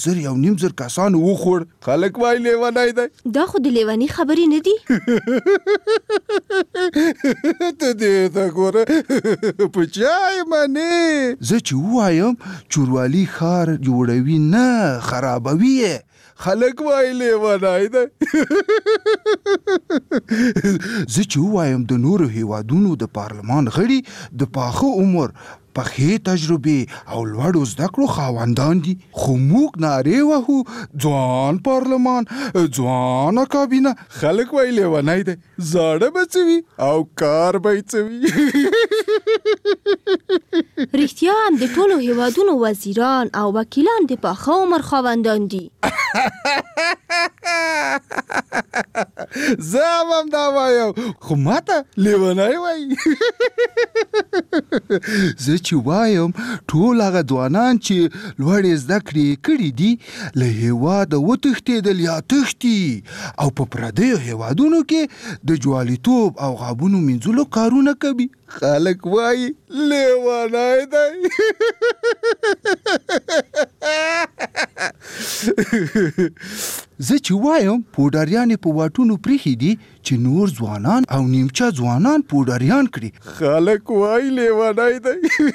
1.5 کسانو وخوړ. خلک وایي لیونی دی. دا خو د لیونی خبرې نه دي. ته دې ته ګوره په چا یې منې. زه چې ووایم چوروالي ښار جوړوي نه خرابوي یې. خلک وایي لیونی دی. زه چې ووایم د نورو هیوادونو د پارلمان غړي د پاخه عمر پخې تجربې او لوړو زده کړو خاوندان دي. خو موږ نارې وهو ځوان پارلمان ځوانه کابینه. خلک وایي لیونی دی. زاړه به څه وي او کار به یې څه وي. رښتیا هم د ټولو هیوادونو وزیران او وکیلان د پاخه عمر خاوندان دي. زه هم دا وایم خو ماته لیونی وایي. زه چې وایم ټول هغه ځوانان چې لوړې زده کړې کړي دي له هېواده وتښتېدل یا تښتي او په پردیو هېوادونو کې د جواليتوب او غابونو مینځلو کارونه کوي. خلک وایي لیونی دی. زه چې وایم پوډاریانې په واټونو پریښي دي چې نور ځوانان او نیمچه ځوانان پوډاریان کړي. خلک وایي لیونی دی.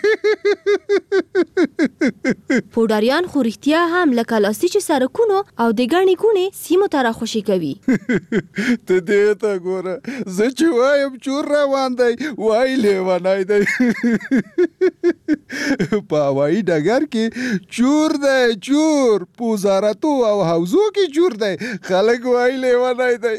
پوډاریان خو رښتیا هم لکه لاسي سړکونو او د ګڼې ګوڼې سیمو ته راخوشي کوي. ته دې ته ګوره زه چې وایم چور روان دی وایي لیونی دی. په هوایي ډګر کې چور دی چور. په وزارتو او حوزو کې چور دی. خلک وایي لیونی دی.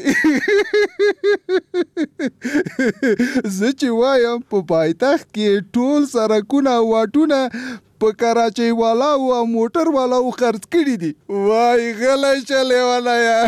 زه چې وایم په پایتخت کې ټول سړکونه او واټونه په کراچۍ والاو او موټر والاو خرڅ کړي دي. وای غلی شه لیونیه.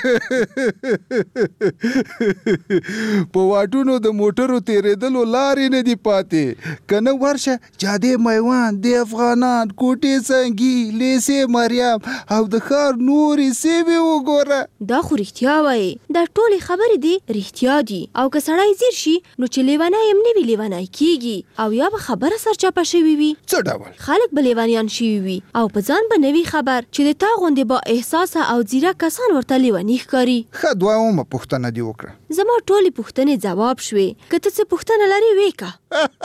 په واټونو د موټرو تېرېدلو لارې نه دي پاتې. که نه ورشه جادې میوان د افغانان کوټې سنګي لیسې مریم او د ښار نورې سیمې وګوره. دا خو رښتیا وایي. دا ټولې خبرې دي رښتیا دي. او که سړی ځیر شي نو چې لیونی هم نه وي لیونی کېږي او یا به خبره سرچپه شوي وي. څه ډول خلک به لیونیان شوي وي او په ځان به نه وي خبر چې د تا غوندې با احساسه او ځیرک کسان ورته لیوني ښکاري. ښه دویمه پوښتنه دې وکړه. زما ټولې پوښتنې ځواب شوې. که ته څه پوښتنه لرې ویې که.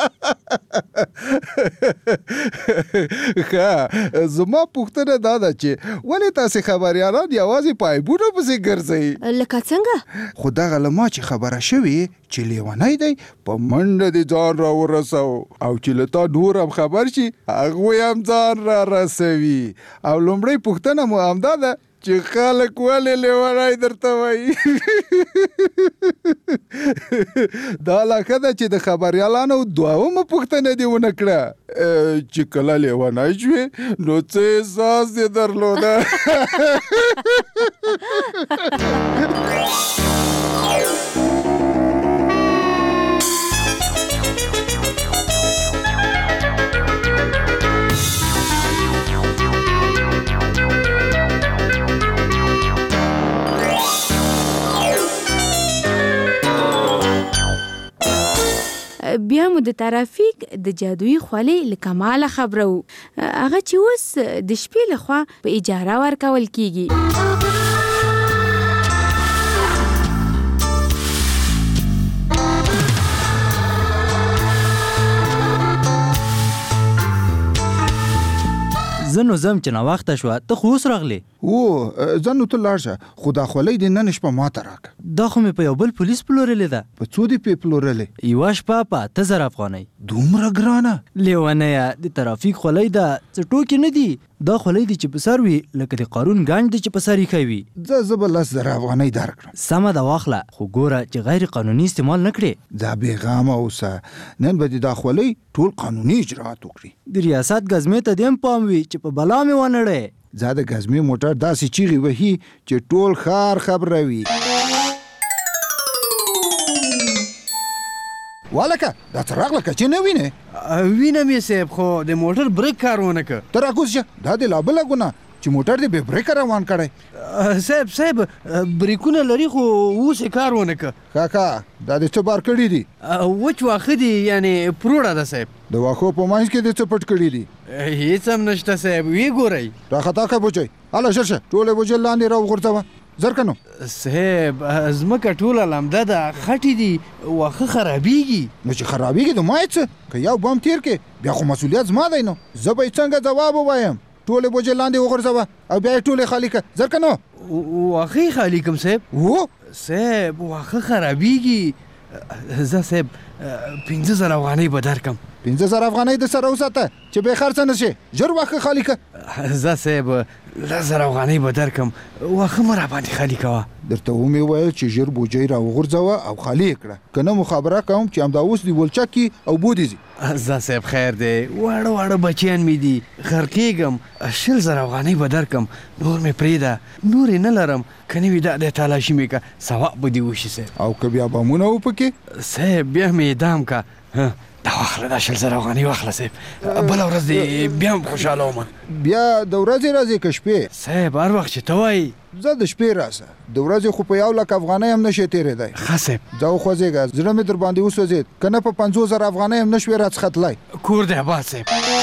ښه زما پوښتنه دا ده چې ولې تاسې خبریالان یوازې په عیبونو پسې ګرځئ؟ لکه څنګه؟ خو دغه له ما چې خبره شوې چې لیونی دی په منډه دې ځان را ورسو او چې له تا نور هم خبر شي هغوی هم ځان را رسوي. او لومړۍ پوښتنه مو همدا ده چې خلک ولې لیونی درته وایي. دا لا ښه ده چې د خبریالانو دویمه پوښتنه دې ونه کړه چې کله لیونی شوې نو څه احساس دې درلوده. بیا مو د ترافیک د جادویي خولۍ له کماله خبره وو. هغه چې اوس د شپې لخوا په اجاره ورکول کیږي. زه نو ځم چې ناوخته شوه. ته خو اوس راغلې؟ زه نو ته لاړ شه خو دا خولۍ دې نن شپه ماته راکړه. دا خو مې په یو بل پولیس پلورلې ده. په څو دې پې پلورلې؟ یوه شپه په 8000 افغانۍ. دومره ګرانه؟ لیونیه د ترافیک خولۍ ده څه ټوکې نه دي. دا خولۍ دي چې په سر وي لکه د قارون ګنج دی چې په سر ایښی وي. زه به 10,000 افغانۍ درکړم. سمه ده واخله خو ګوره چې غیر قانوني استعمال نه کړې. دا بېغامه اوسه. نن به دې دا خولۍ ټول قانوني اجراات وکړي. د ریاست ګزمې ته دې هم پام وي چې په بلا مې ونړې. زه د ګزمې موټر داسې چیغې وهي چې ټول ښار خبروي. والکه دا څه راغله که چې نه وینې؟ وینم یې صاحب خو د موټر بریک کار ونه که. ته راکوز شه دا دې لا بله ګناه چې موټر دې بې بریکه روان کړی. صاحب بریکونه لري خو اوس یې کار ونه که. کاکا دا دې څه بار کړي دي؟ وچ واښه دي یعنې پروړه ده صاحب. د واښو په منځ کې دې څه پټ کړي دي؟ هیڅ هم نشته صاحب. ویې ګورئ. راخطا که بوچئ اله شه ټوله بوجه لاندې راوغورځوه زر کنو صاحب ځمکه ټوله لمده ده خټې دي واښه خرابېږي. نو چې خرابېږي نو ما یې څه که یو بم تیر کې بیا خو مسؤلیت زما دی نو زه به یې څنګه ځواب ووایم. ټولې بوجې لاندې وغورځوه او بیا یې ټولې خالي کړه زر کنو. واښه یې خالي کړم صاحب. صاحب واښه خرابېږي. زه صاحب 15,000 افغانۍ به درکړم. 15,000 افغانۍ د سره وساته چې بې خرڅه نه شي. ژر واښه خالي کړه. زه صاحب 10,000 افغانۍ به درکړم. واښه مه راباندې خالي کوه. درته ومې ویل چې ژر بوجۍ راوغورځوه او خالي یې کړه که نه مخابره کوم چې همدا اوس دې ولچک کي او بودې ځي. زه صاحب خیر دی واړه بچیان مې دي غرقېږم. 20,000 افغانۍ به درکړم نور مې پرېږده نور یې نه لرم که نه وي دا دی تالاشي مې که ثواب به دې وشي صاحب. او که بیا بمونه و پکې صاحب بیا مې اعدام که دا واخله دا 20,000 افغانۍ واخله صاحب بله ورځ دې بیا هم خوشحاله ومه. بیا د ورځې راځې که شپې؟ صاحب هر وخت چې ته وایي. زه د شپې راسه د ورځې خو په 1,00,000 افغانۍ هم نشي تېرېدی. ښه صاحب ځه وخوځېږه زړه مې در باندې وسوځېد که نه په 50,000 افغانۍ هم نشوې راڅخه تلی. کور دی آباد صاحب.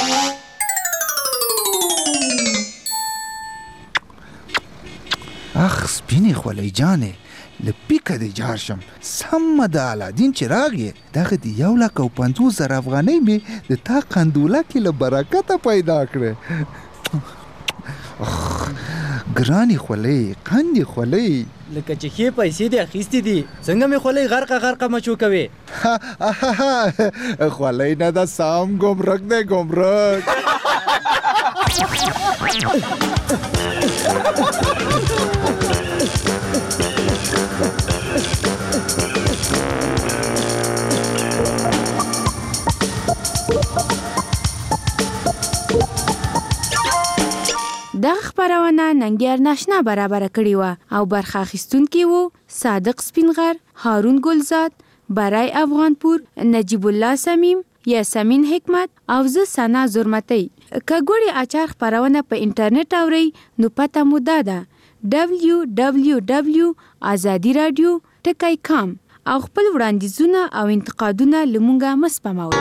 اخ سپینې خولۍ جانې له پیکه دې جار شم سمه د الادین چراغ یې دغه د 1,50,000 افغانۍ مې د تا قندوله کې له برکته پیدا کړې. ګرانې خولۍ قندې خولۍ لکه چې ښې پیسې دې اخیستې دي څنګه مې خولۍ غرقه مچو کوې. خولۍ نه ده سام ګمرک دی ګمرک. دغه خپرونه ننګیال ناشنا برابره کړې وه او برخه اخیستونکي وو صادق سپینغر، هارون ګلزاد، برای افغانپور، نجیب الله سمیم، یاسمین حکمت او زه ثنا زرمتی. که ګوړې اچار خپرونه په انټرنیټ اورئ نو پته مو دا ده www.azadiradio.com او خپل وړاندیزونه او انتقادونه له مونږه مه سپموئ.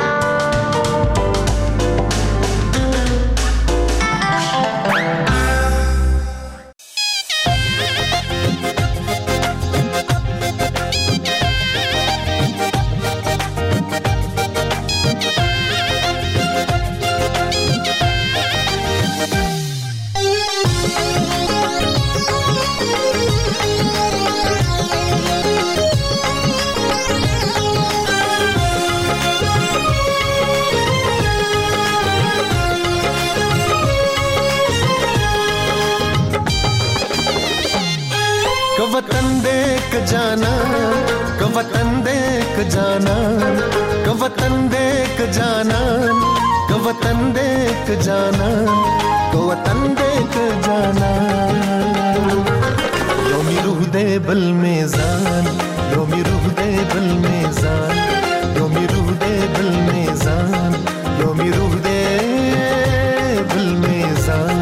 वतन देख जाना क वतन देख जाना क वतन देख जाना क वतन देख जाना क वतन देख जाना योमी रूह दे बल मेज़ान योमी रूह दे बल मेज़ान योमी रूह दे बल मेज़ान योमी रूह दे बल मेज़ान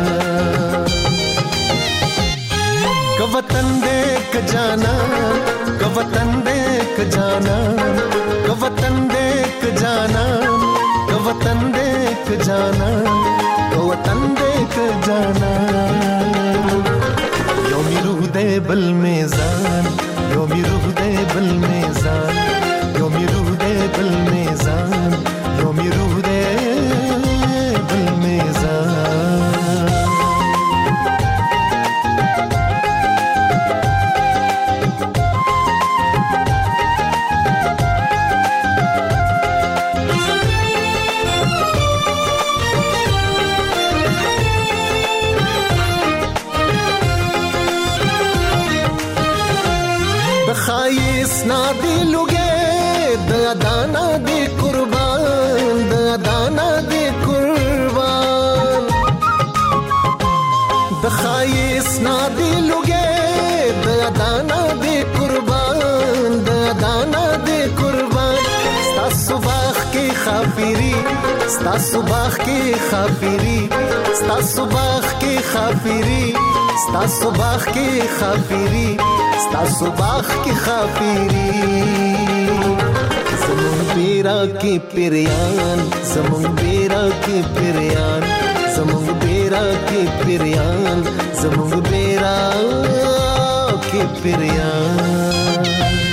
क वतन देख जाना क वतन देख जाना क वतन देख जाना क वतन देख जाना क वतन देख जाना योमी रूह दे बल मेज़ान योमी रूह दे बल मेज़ान योमी रूह दे बल मेज़ान योमी रूह दे बल मेज़ान खाइस ना दिलोगे दाना दे कुर्बान दाना दे कुर्बान खाइस ना दिलोगे दाना दे कुर्बान दाना दे कुर्बान स्ता सुबह की खाफिरी स्ता सुबह की खाफिरी स्ता सुबह की खाफिरी स्ता सुबह की खाफिरी स्ता सुबह की खाफिरी ज़मुन बेरा की पिरियान ज़मुन बेरा की पिरियान زمونږ بیرا کې پیریان زمونږ بیرا کې پیریان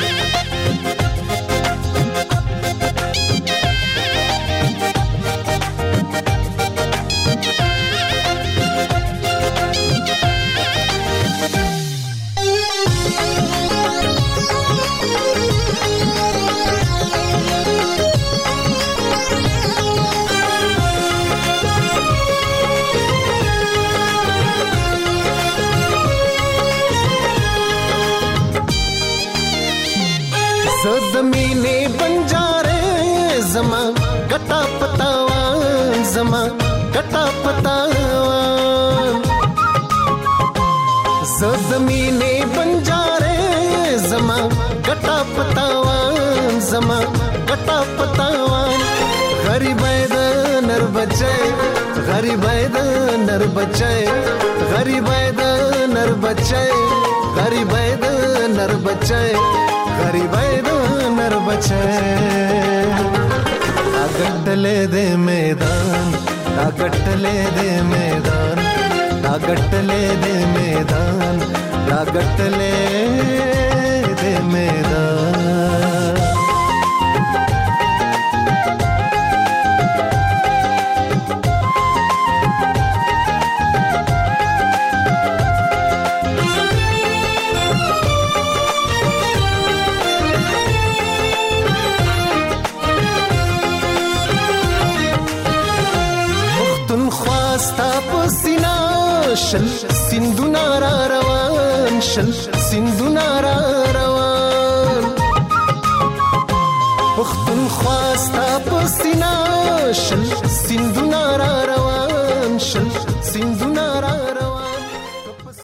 زمینه بنجاره زما ګټا پتاوان زما ګټا پتاوان زمینه بنجاره زما ګټا پتاوان زما ګټا پتاوان غریب د نر بچای غریب د نر بچای غریب د نر بچای غریب د نر بچای غریب د نر بچای اګټلې دې میدان اګټلې دې میدان اګټلې دې میدان اګټلې دې میدان شل سندونه را روان شل سندونه را روان پختونخوا ستا په سینا شل